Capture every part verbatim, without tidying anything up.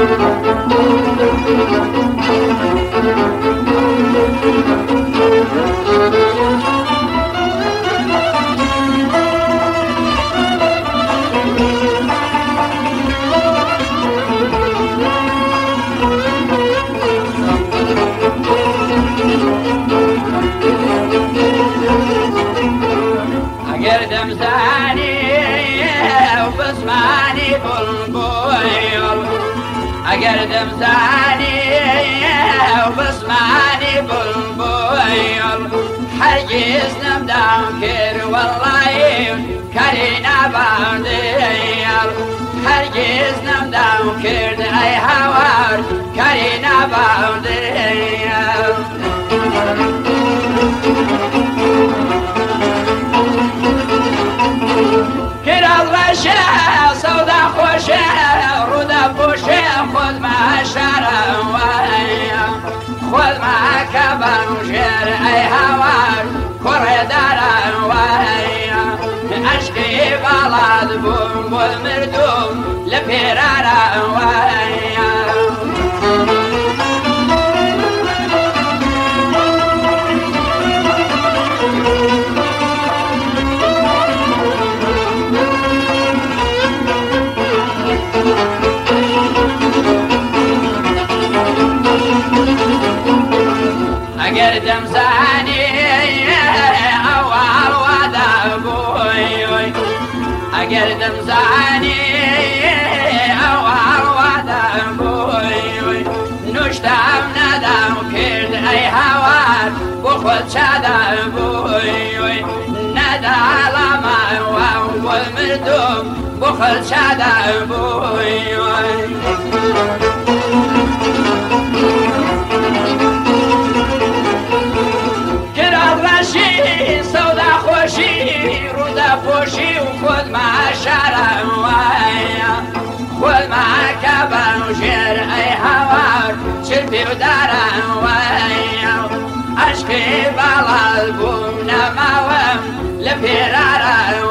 قردم زانی و بسمانی بلبل قردم زانی و بسمانی بلبل هرگز نمدم کر والله کاری نبردیل هرگز نمدم کرد ای هوار کاری نبردیل کرال باشه سودا خوشه رودا پوشه خود معشره خود ما کبر شیر ای هوار کره داره عشقی بالاد بوم بول مردم لپیراره قردم زانی اول ودا بوی قردم زانی اول ودا بوی نشتم ندم کرد ای هوار بخود شدم بوی ندالم و بول مردم بخود شدم بوی سودا خوشی رودا پوشی و خود معشره خود ما کبر شیر ای هوار چلپی و دارم عشقی بالال بوم نماوم لپیراره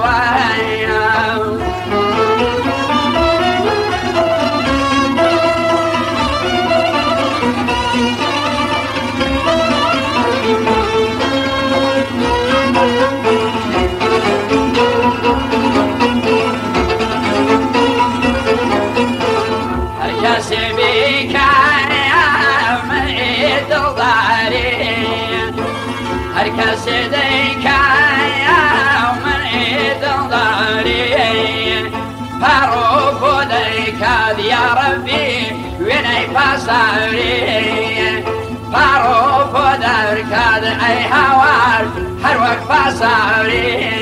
کسی بیکن من ایدل داری هر کسی دیکن من ایدل داری پرو بودی کد یا ربی وینی پساری پرو بودی کد ای هوار هر وقت پساری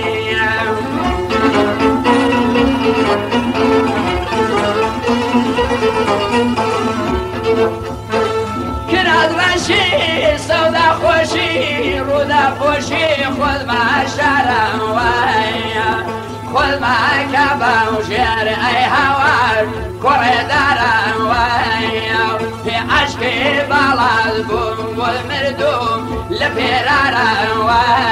کرد رشی سودا خوشی رودا پوشی خود معشرم خود ما کبر شیر ای هوار کره دارم عشقی بالاد بوم بول مردم لپیرارم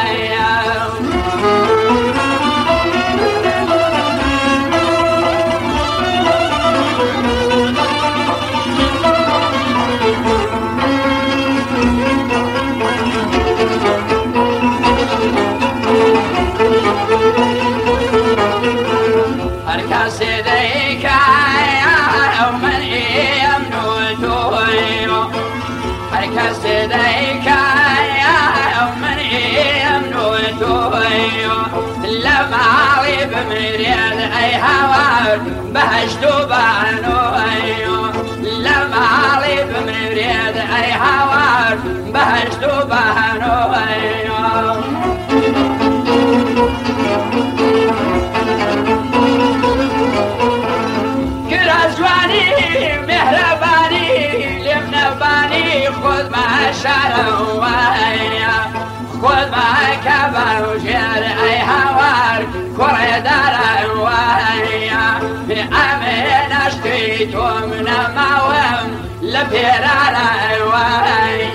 هر کسی دیگه من ایم نوتوی هر کسی دیگه من ایم نوتوی لمعی بمرید ای هوار بهشت و بانوی لمعی بمرید ای هوار بهشت و بانوی خود ما شرم خود ما کبر شیر ای هوار کره دارم امین عشقی تو من موام لپیرارم